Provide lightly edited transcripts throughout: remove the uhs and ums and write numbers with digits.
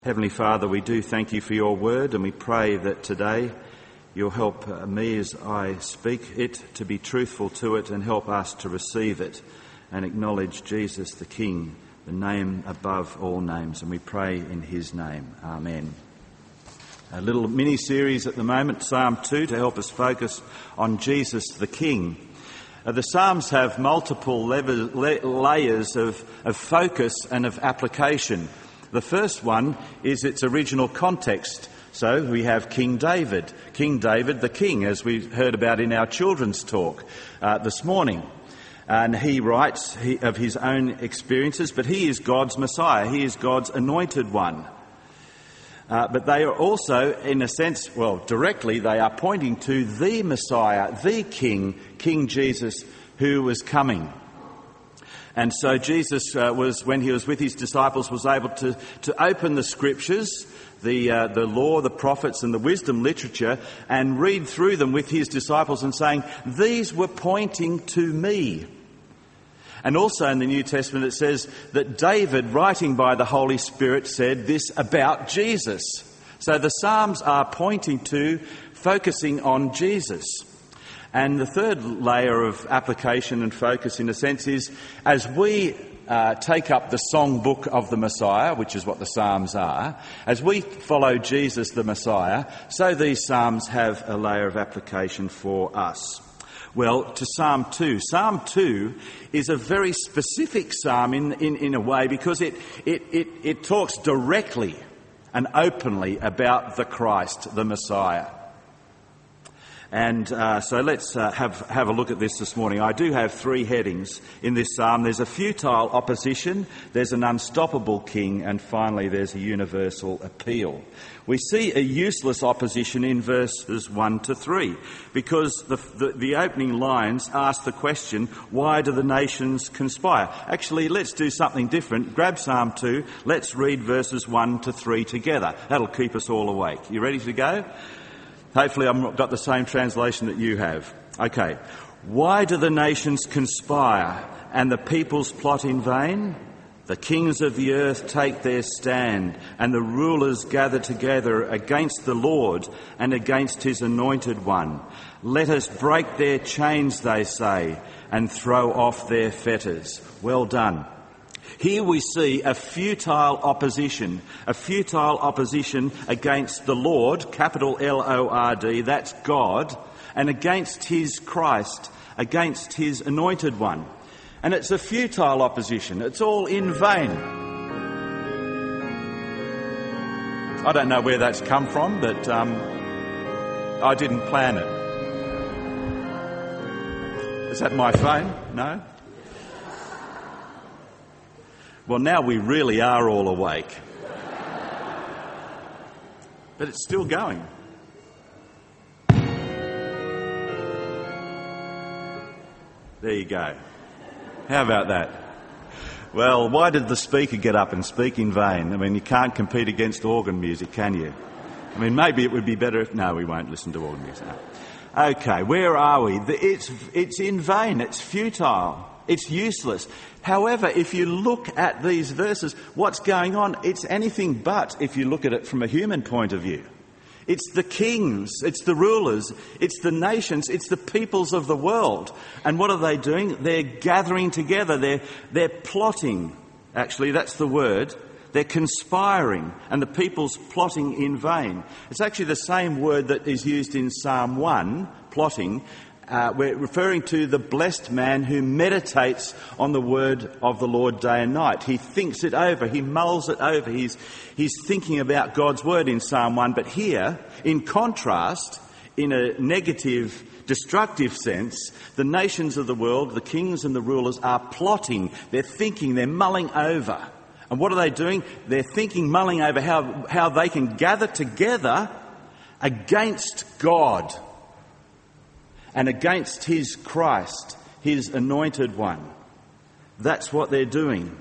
Heavenly Father, we do thank you for your word, and we pray that today you'll help me as I speak it to be truthful to it, and help us to receive it and acknowledge Jesus the King, the name above all names, and we pray in his name. Amen. A little mini-series at the moment, Psalm 2, to help us focus on Jesus the King. The Psalms have multiple layers of focus and of application. The first one is its original context. So we have King David the King, as we heard about in our children's talk this morning. And he writes of his own experiences, but he is God's Messiah. He is God's anointed one. But they are also, in a sense, directly, they are pointing to the Messiah, the King, King Jesus, who was coming. And so Jesus when he was with his disciples, was able to open the scriptures, the law, the prophets and the wisdom literature, and read through them with his disciples and saying, these were pointing to me. And also in the New Testament it says that David, writing by the Holy Spirit, said this about Jesus. So the Psalms are pointing to, focusing on Jesus. And the third layer of application and focus, in a sense, is as we take up the songbook of the Messiah, which is what the Psalms are, as we follow Jesus the Messiah, so these Psalms have a layer of application for us. Well, to Psalm 2. Psalm 2 is a very specific psalm in a way, because it talks directly and openly about the Christ, the Messiah. And so let's have a look at this morning. I do have three headings in this psalm. There's a futile opposition, there's an unstoppable king, and finally there's a universal appeal. We see a useless opposition in verses 1 to 3, because the opening lines ask the question, why do the nations conspire? Actually, let's do something different. Grab Psalm 2, let's read verses 1 to 3 together. That'll keep us all awake. You ready to go? Hopefully I've got the same translation that you have. Okay. Why do the nations conspire and the peoples plot in vain? The kings of the earth take their stand, and the rulers gather together against the Lord and against his anointed one. Let us break their chains, they say, and throw off their fetters. Well done. Here we see a futile opposition against the Lord, capital L-O-R-D, that's God, and against his Christ, against his anointed one. And it's a futile opposition. It's all in vain. I don't know where that's come from, but I didn't plan it. Is that my phone? No? Well, now we really are all awake. But it's still going. There you go. How about that? Well, why did the speaker get up and speak in vain? I mean, you can't compete against organ music, can you? I mean, maybe it would be better if... No, we won't listen to organ music. No. Okay, where are we? It's in vain. It's futile. It's useless. However, if you look at these verses, what's going on? It's anything but, if you look at it from a human point of view. It's the kings, it's the rulers, it's the nations, it's the peoples of the world. And what are they doing? They're gathering together, they're plotting. Actually, that's the word. They're conspiring, and the people's plotting in vain. It's actually the same word that is used in Psalm 1, plotting. We're referring to the blessed man who meditates on the word of the Lord day and night. He thinks it over, he mulls it over, he's thinking about God's word in Psalm 1. But here, in contrast, in a negative, destructive sense, the nations of the world, the kings and the rulers, are plotting, they're thinking, they're mulling over. And what are they doing? They're thinking, mulling over how they can gather together against God and against his Christ, his anointed one. That's what they're doing.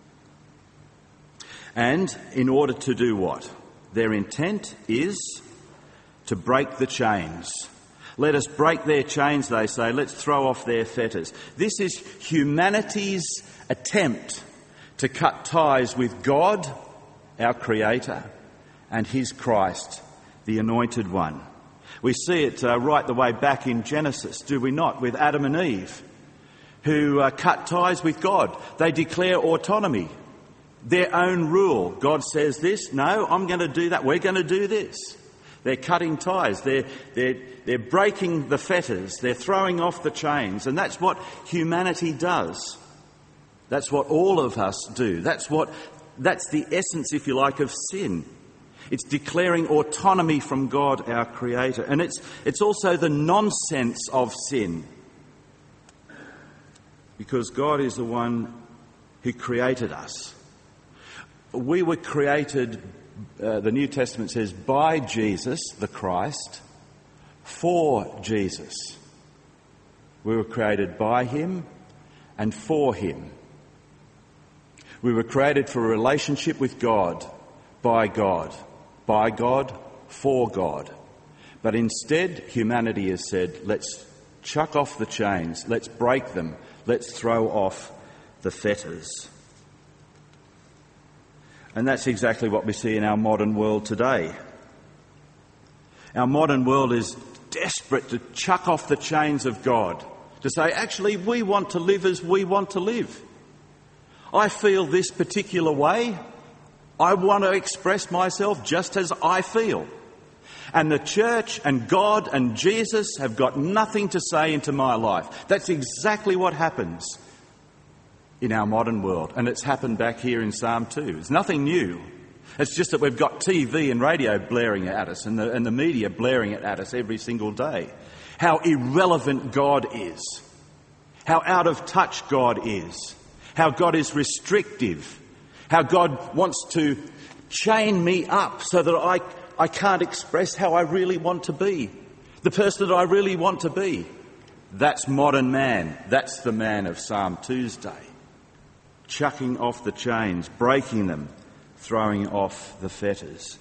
And in order to do what? Their intent is to break the chains. Let us break their chains, they say. Let's throw off their fetters. This is humanity's attempt to cut ties with God our Creator, and his Christ, the Anointed One. We see it right the way back in Genesis, do we not, with Adam and Eve, who cut ties with God. They declare autonomy, their own rule. God says this, no, I'm going to do that, we're going to do this. They're cutting ties, they're breaking the fetters, they're throwing off the chains, and that's what humanity does. That's what all of us do. That's the essence, if you like, of sin. It's declaring autonomy from God, our Creator. And it's also the nonsense of sin. Because God is the one who created us. We were created, the New Testament says, by Jesus, the Christ, for Jesus. We were created by him and for him. We were created for a relationship with God, by God, for God. But instead, humanity has said, let's chuck off the chains, let's break them, let's throw off the fetters. And that's exactly what we see in our modern world today. Our modern world is desperate to chuck off the chains of God, to say, actually, we want to live as we want to live. I feel this particular way. I want to express myself just as I feel. And the church and God and Jesus have got nothing to say into my life. That's exactly what happens in our modern world. And it's happened back here in Psalm 2. It's nothing new. It's just that we've got TV and radio blaring at us and the media blaring it at us every single day. How irrelevant God is. How out of touch God is. How God is restrictive. How God wants to chain me up so that I can't express how I really want to be. The person that I really want to be. That's modern man. That's the man of Psalm 2's day. Chucking off the chains, breaking them, throwing off the fetters.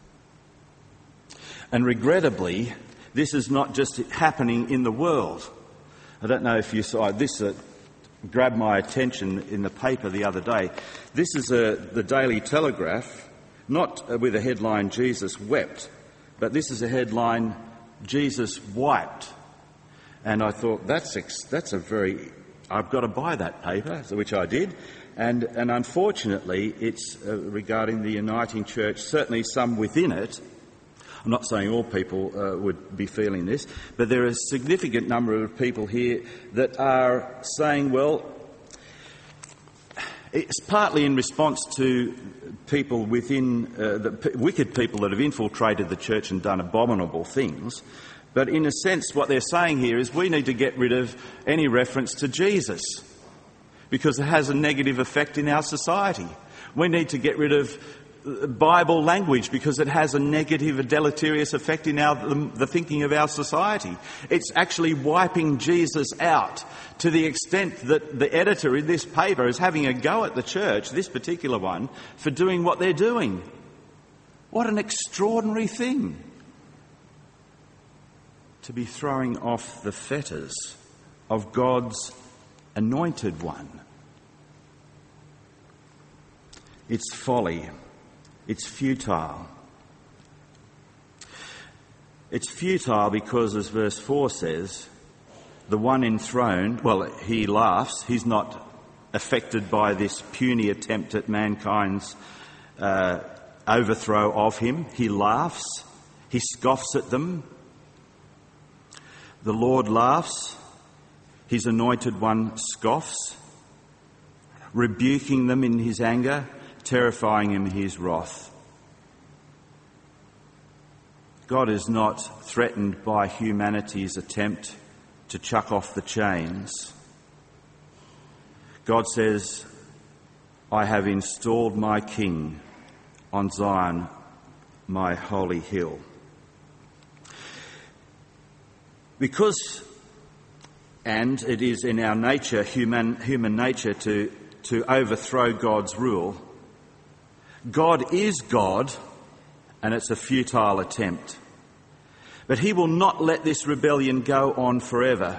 And regrettably, this is not just happening in the world. I don't know if you saw this. Grabbed my attention in the paper the other day. This is the Daily Telegraph, not with a headline, Jesus wept, but this is a headline, Jesus wiped. And I thought, that's I've got to buy that paper, which I did. And unfortunately, it's regarding the Uniting Church, certainly some within it. I'm not saying all people would be feeling this, but there are a significant number of people here that are saying, well, it's partly in response to people within, the wicked people that have infiltrated the church and done abominable things, but in a sense what they're saying here is we need to get rid of any reference to Jesus because it has a negative effect in our society. We need to get rid of Bible language because it has a negative, a deleterious effect in the thinking of our society. It's actually wiping Jesus out to the extent that the editor in this paper is having a go at the church, this particular one, for doing what they're doing. What an extraordinary thing to be throwing off the fetters of God's anointed one. It's folly. It's futile. It's futile because, as verse 4 says, the one enthroned, well, he laughs. He's not affected by this puny attempt at mankind's overthrow of him. He laughs. He scoffs at them. The Lord laughs. His anointed one scoffs, rebuking them in his anger, terrifying him in his wrath. God is not threatened by humanity's attempt to chuck off the chains. God says, I have installed my King on Zion, my holy hill. Because, and it is in our nature, human nature, to overthrow God's rule, God is God, and it's a futile attempt. But he will not let this rebellion go on forever.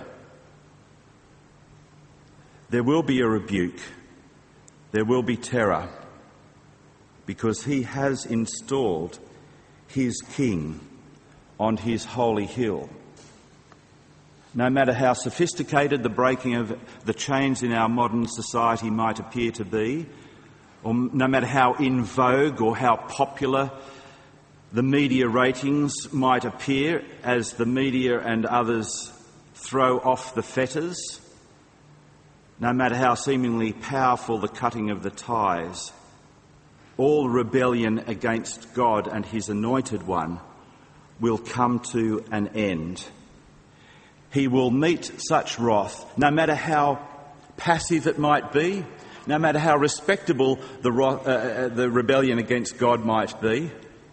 There will be a rebuke. There will be terror. because he has installed his king on his holy hill. No matter how sophisticated the breaking of the chains in our modern society might appear to be, or no matter how in vogue or how popular the media ratings might appear as the media and others throw off the fetters, no matter how seemingly powerful the cutting of the ties, all rebellion against God and his anointed one will come to an end. He will meet such wrath, no matter how passive it might be, no matter how respectable the rebellion against God might be.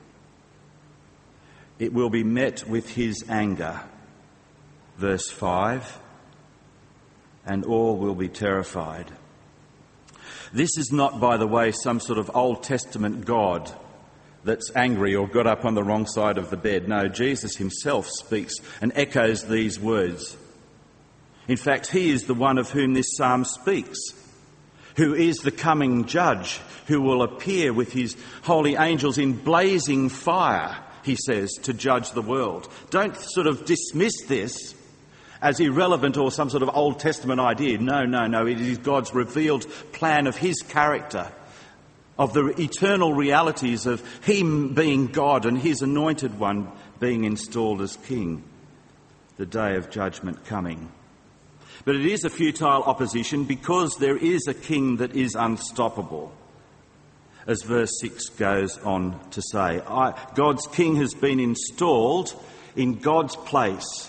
It will be met with his anger. Verse 5, and all will be terrified. This is not, by the way, some sort of Old Testament God that's angry or got up on the wrong side of the bed. No, Jesus himself speaks and echoes these words. In fact, he is the one of whom this psalm speaks, who is the coming judge, who will appear with his holy angels in blazing fire, he says, to judge the world. Don't sort of dismiss this as irrelevant or some sort of Old Testament idea. No. It is God's revealed plan of his character, of the eternal realities of him being God and his anointed one being installed as king, the day of judgment coming. But it is a futile opposition because there is a king that is unstoppable, as verse 6 goes on to say. God's king has been installed in God's place,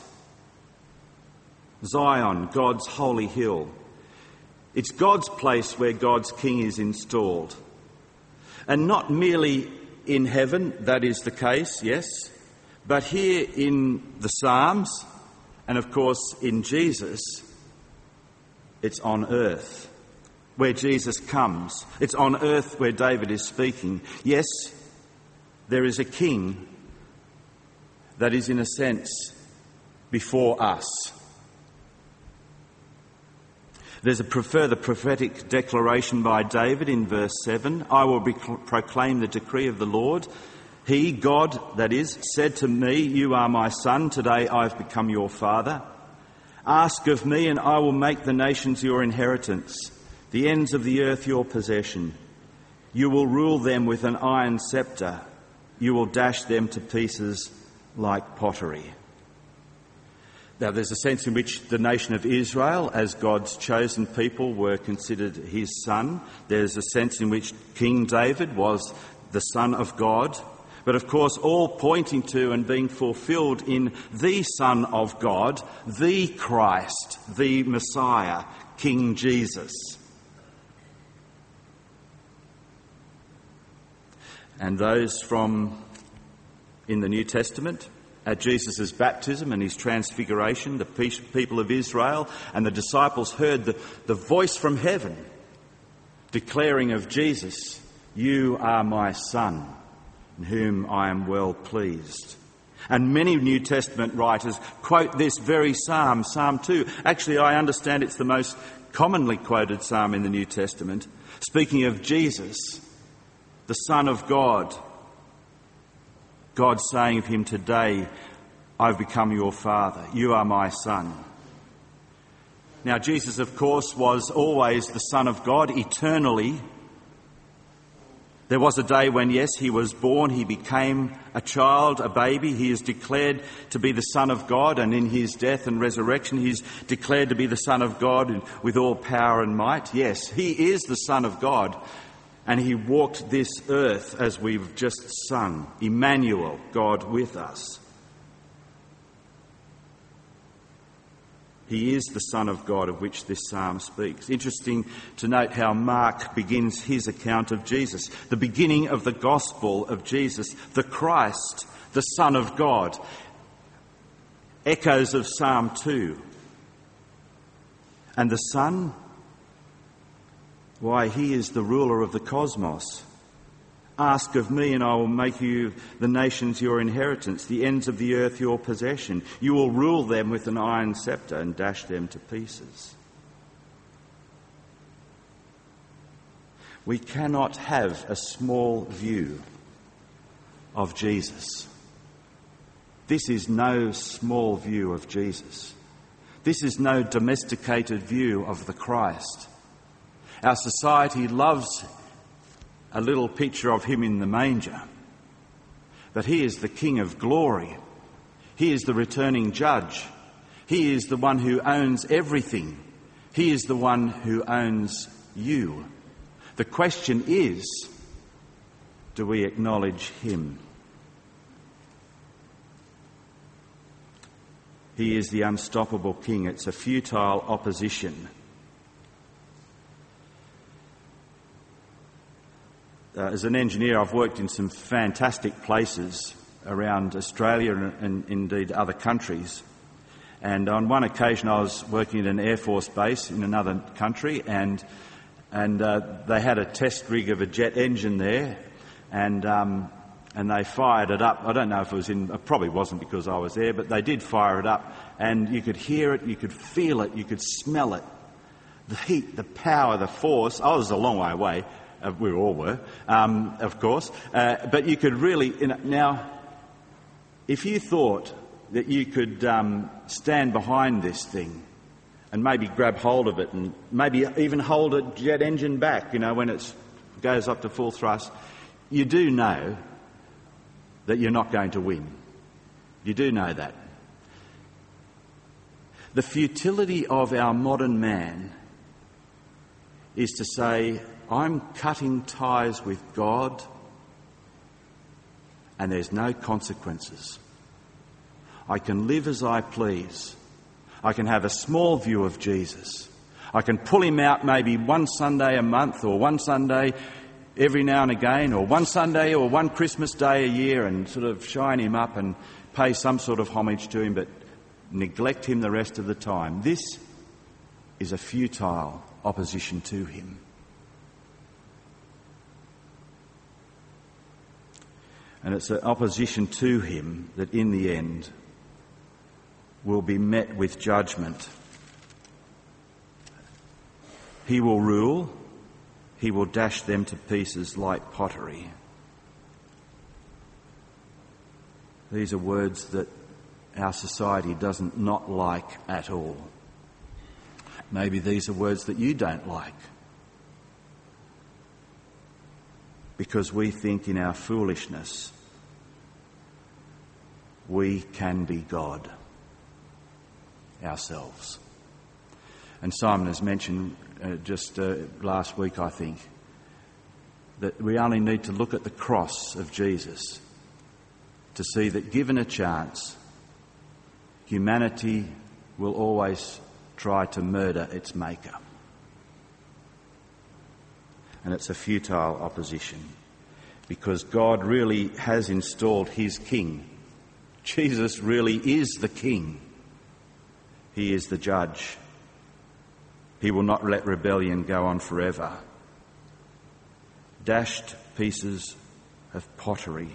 Zion, God's holy hill. It's God's place where God's king is installed. And not merely in heaven, that is the case, yes, but here in the Psalms, and of course in Jesus, it's on earth where Jesus comes. It's on earth where David is speaking. Yes, there is a king that is in a sense before us. There's a further prophetic declaration by David in verse 7. I will proclaim the decree of the Lord. He, God, that is, said to me, you are my son, today I have become your father. Ask of me and I will make the nations your inheritance, the ends of the earth your possession. You will rule them with an iron scepter. You will dash them to pieces like pottery. Now, there's a sense in which the nation of Israel, as God's chosen people, were considered his son. There's a sense in which King David was the son of God. But of course, all pointing to and being fulfilled in the Son of God, the Christ, the Messiah, King Jesus. And those from in the New Testament, at Jesus' baptism and his transfiguration, the people of Israel and the disciples heard the voice from heaven declaring of Jesus, you are my son, in whom I am well pleased. And many New Testament writers quote this very psalm, Psalm 2. Actually, I understand it's the most commonly quoted psalm in the New Testament, speaking of Jesus, the Son of God. God saying of him, today I've become your father. You are my son. Now, Jesus, of course, was always the Son of God, eternally. There was a day when, yes, he was born, he became a child, a baby. He is declared to be the Son of God, and in his death and resurrection, he's declared to be the Son of God with all power and might. Yes, he is the Son of God. And he walked this earth as we've just sung, Emmanuel, God with us. He is the Son of God of which this psalm speaks. Interesting to note how Mark begins his account of Jesus, the beginning of the gospel of Jesus, the Christ, the Son of God. Echoes of Psalm 2. And the Son, why, he is the ruler of the cosmos. Ask of me and I will make you the nations your inheritance, the ends of the earth your possession. You will rule them with an iron scepter and dash them to pieces. We cannot have a small view of Jesus. This is no small view of Jesus. This is no domesticated view of the Christ. Our society loves a little picture of him in the manger, but he is the King of glory. He is the returning judge. He is the one who owns everything. He is the one who owns you. The question is, do we acknowledge him? He is the unstoppable King. It's a futile opposition. As an engineer, I've worked in some fantastic places around Australia and indeed other countries. And on one occasion I was working at an Air Force base in another country, and they had a test rig of a jet engine there, and they fired it up. I don't know if it probably wasn't because I was there, but they did fire it up, and you could hear it, you could feel it, you could smell it. The heat, the power, the force. I was a long way away. We all were, of course. But you could really... Now, if you thought that you could stand behind this thing and maybe grab hold of it and maybe even hold a jet engine back, when it goes up to full thrust, you do know that you're not going to win. You do know that. The futility of our modern man is to say, I'm cutting ties with God and there's no consequences. I can live as I please. I can have a small view of Jesus. I can pull him out maybe one Sunday a month, or one Sunday every now and again, or one Sunday or one Christmas day a year, and sort of shine him up and pay some sort of homage to him, but neglect him the rest of the time. This is a futile opposition to him. And it's an opposition to him that in the end will be met with judgment. He will rule. He will dash them to pieces like pottery. These are words that our society doesn't not like at all. Maybe these are words that you don't like, because we think in our foolishness we can be God ourselves. And Simon has mentioned just last week, I think, that we only need to look at the cross of Jesus to see that given a chance, humanity will always try to murder its maker. And it's a futile opposition, because God really has installed his king. Jesus really is the king. He is the judge. He will not let rebellion go on forever. Dashed pieces of pottery.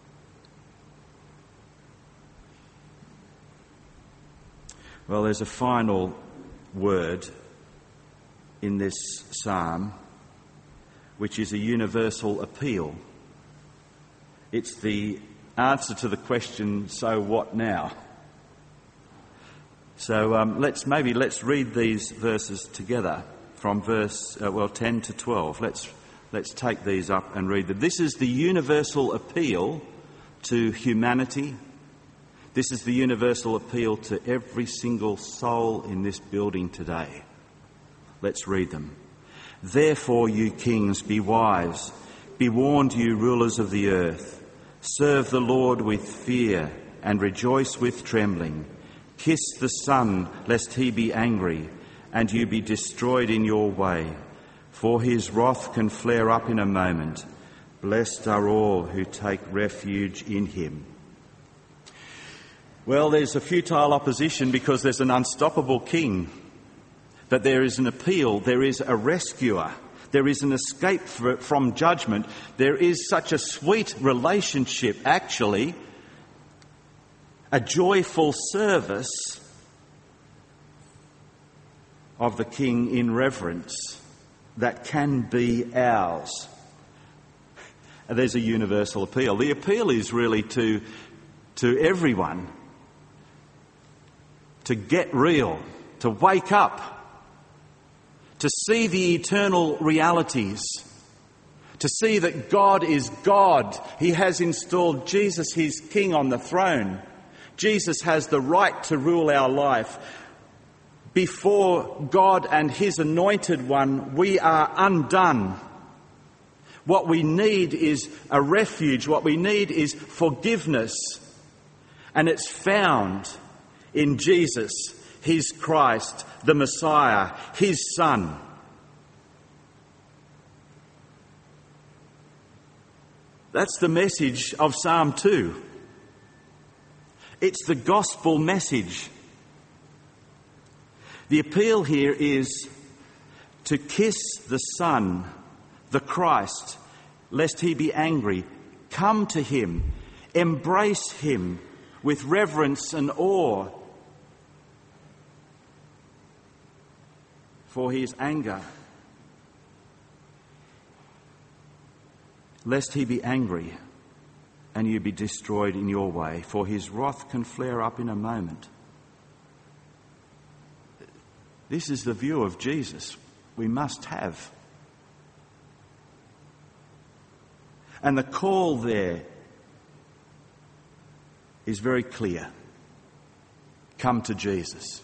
Well, there's a final word in this psalm, which is a universal appeal. It's the answer to the question, so what now? So let's read these verses together from verse 10 to 12. Let's take these up and read them. This is the universal appeal to humanity. This is the universal appeal to every single soul in this building today. Let's read them. Therefore, you kings, be wise. Be warned, you rulers of the earth. Serve the Lord with fear and rejoice with trembling. Kiss the Son, lest he be angry and you be destroyed in your way. For his wrath can flare up in a moment. Blessed are all who take refuge in him. Well, there's a futile opposition because there's an unstoppable king. That there is an appeal, there is a rescuer, there is an escape from judgment. There is such a sweet relationship, actually, a joyful service of the king in reverence that can be ours. There's a universal appeal. The appeal is really to everyone to get real, to wake up, to see the eternal realities, to see that God is God. He has installed Jesus, his King, on the throne. Jesus has the right to rule our life. Before God and his anointed one, we are undone. What we need is a refuge. What we need is forgiveness. And it's found in Jesus, his Christ, the Messiah, his Son. That's the message of Psalm 2. It's the gospel message. The appeal here is to kiss the Son, the Christ, lest he be angry. Come to him, embrace him with reverence and awe, for his anger, lest he be angry and you be destroyed in your way, for his wrath can flare up in a moment. This is the view of Jesus we must have. And the call there is very clear. Come to Jesus.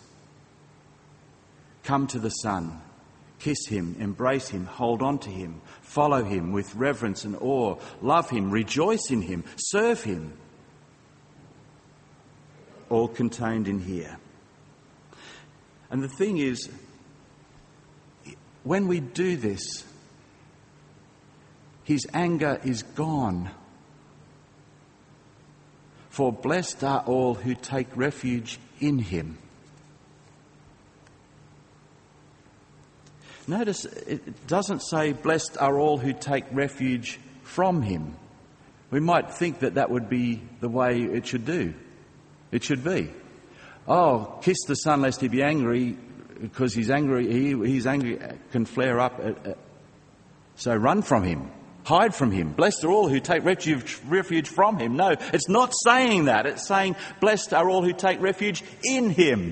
Come to the Son. Kiss him, embrace him, hold on to him, follow him with reverence and awe, love him, rejoice in him, serve him. All contained in here. And the thing is, when we do this, his anger is gone. For blessed are all who take refuge in him. Notice it doesn't say blessed are all who take refuge from him. We might think that would be the way it should do. It should be. Oh, kiss the Son lest he be angry, because he's angry. His anger can flare up. So run from him. Hide from him. Blessed are all who take refuge from him. No, it's not saying that. It's saying blessed are all who take refuge in him.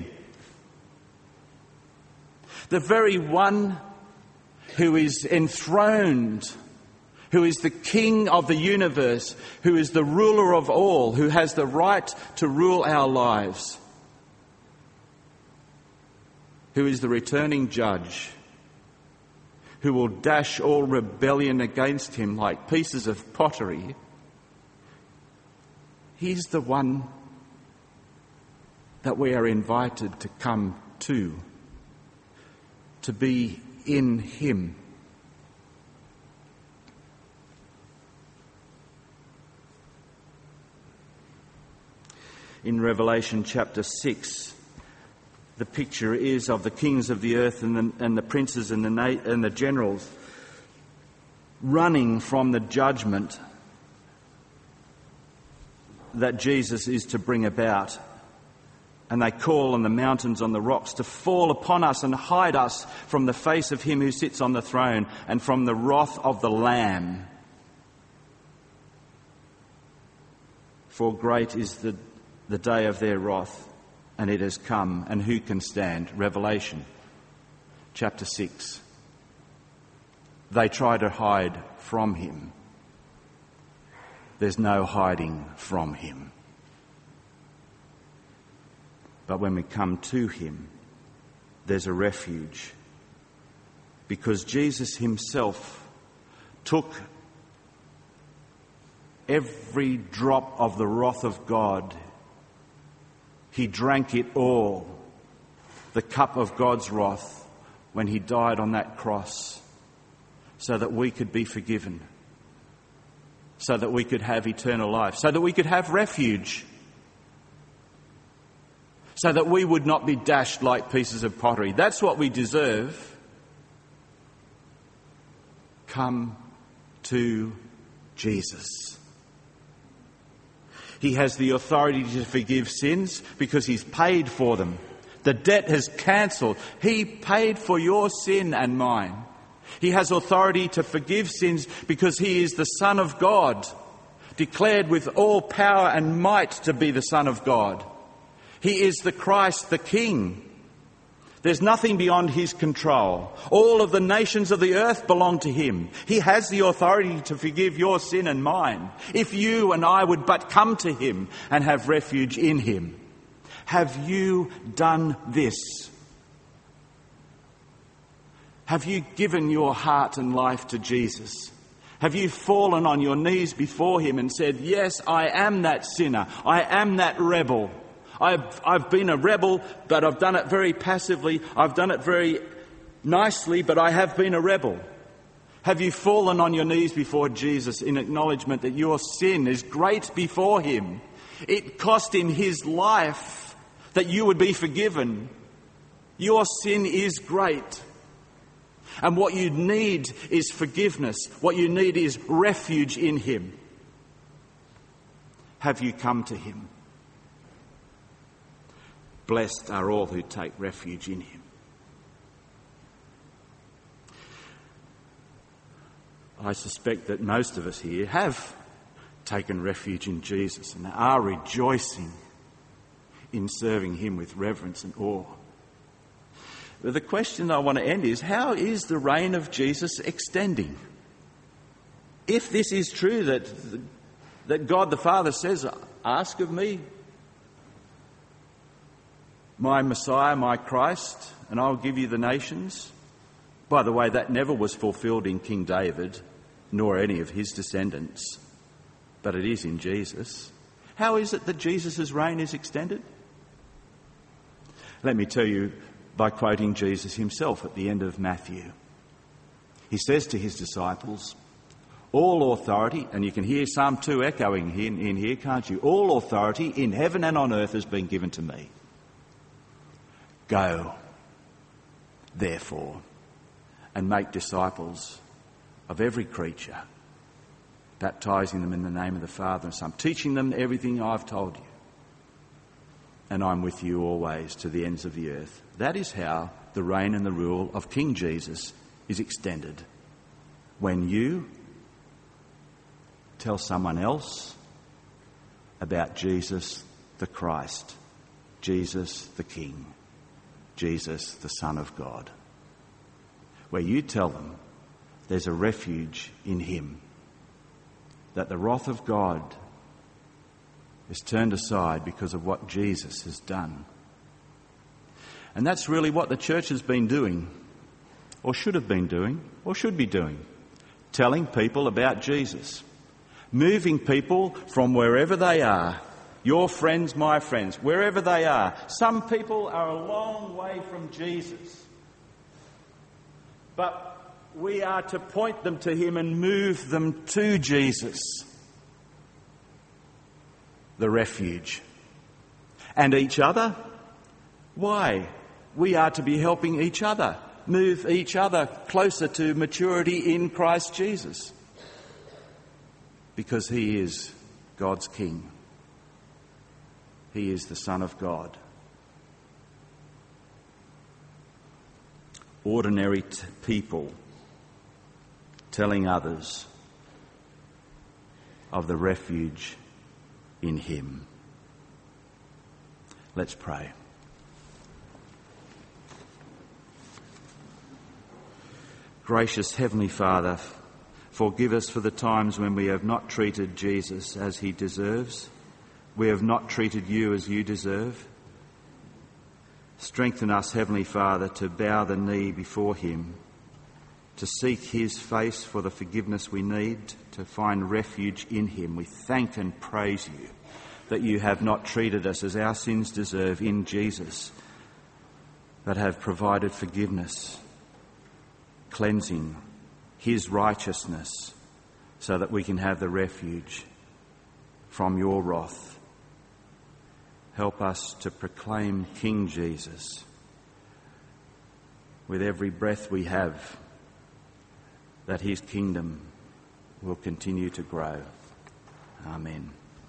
The very one who is enthroned, who is the King of the universe, who is the ruler of all, who has the right to rule our lives, who is the returning judge, who will dash all rebellion against him like pieces of pottery. He's the one that we are invited to come to be in him. In Revelation chapter 6, the picture is of the kings of the earth and the princes and the generals running from the judgment that Jesus is to bring about. And they call on the mountains, on the rocks, to fall upon us and hide us from the face of him who sits on the throne and from the wrath of the Lamb. For great is the day of their wrath, and it has come, and who can stand? Revelation chapter 6. They try to hide from him. There's no hiding from him. But when we come to him, there's a refuge. Because Jesus himself took every drop of the wrath of God. He drank it all, the cup of God's wrath, when he died on that cross, so that we could be forgiven, so that we could have eternal life, so that we could have refuge, so that we would not be dashed like pieces of pottery. That's what we deserve. Come to Jesus. He has the authority to forgive sins because he's paid for them. The debt has cancelled. He paid for your sin and mine. He has authority to forgive sins because he is the Son of God, declared with all power and might to be the Son of God. He is the Christ, the King. There's nothing beyond his control. All of the nations of the earth belong to him. He has the authority to forgive your sin and mine, if you and I would but come to him and have refuge in him. Have you done this? Have you given your heart and life to Jesus? Have you fallen on your knees before him and said, yes, I am that sinner. I am that rebel. I've been a rebel, but I've done it very passively. I've done it very nicely, but I have been a rebel. Have you fallen on your knees before Jesus in acknowledgement that your sin is great before him? It cost him his life that you would be forgiven. Your sin is great. And what you need is forgiveness. What you need is refuge in him. Have you come to him? Blessed are all who take refuge in him. I suspect that most of us here have taken refuge in Jesus and are rejoicing in serving him with reverence and awe. But the question I want to end is, how is the reign of Jesus extending? If this is true that God the Father says, ask of me, my Messiah, my Christ, and I'll give you the nations. By the way, that never was fulfilled in King David, nor any of his descendants, but it is in Jesus. How is it that Jesus' reign is extended? Let me tell you by quoting Jesus himself at the end of Matthew. He says to his disciples, all authority, and you can hear Psalm 2 echoing in here, can't you? All authority in heaven and on earth has been given to me. Go, therefore, and make disciples of every creature, baptising them in the name of the Father and Son, teaching them everything I've told you. And I'm with you always to the ends of the earth. That is how the reign and the rule of King Jesus is extended. When you tell someone else about Jesus the Christ, Jesus the King, Jesus the Son of God. Where you tell them there's a refuge in him, that the wrath of God is turned aside because of what Jesus has done. And that's really what the church has been doing, or should have been doing, or should be doing. Telling people about Jesus. Moving people from wherever they are, your friends, my friends, wherever they are. Some people are a long way from Jesus. But we are to point them to him and move them to Jesus, the refuge. And each other? Why? We are to be helping each other, move each other closer to maturity in Christ Jesus. Because he is God's King. He is the Son of God. Ordinary people telling others of the refuge in him. Let's pray. Gracious Heavenly Father, forgive us for the times when we have not treated Jesus as he deserves. We have not treated you as you deserve. Strengthen us, Heavenly Father, to bow the knee before him, to seek his face for the forgiveness we need, to find refuge in him. We thank and praise you that you have not treated us as our sins deserve in Jesus, but have provided forgiveness, cleansing, his righteousness, so that we can have the refuge from your wrath. Help us to proclaim King Jesus with every breath we have, that his kingdom will continue to grow. Amen.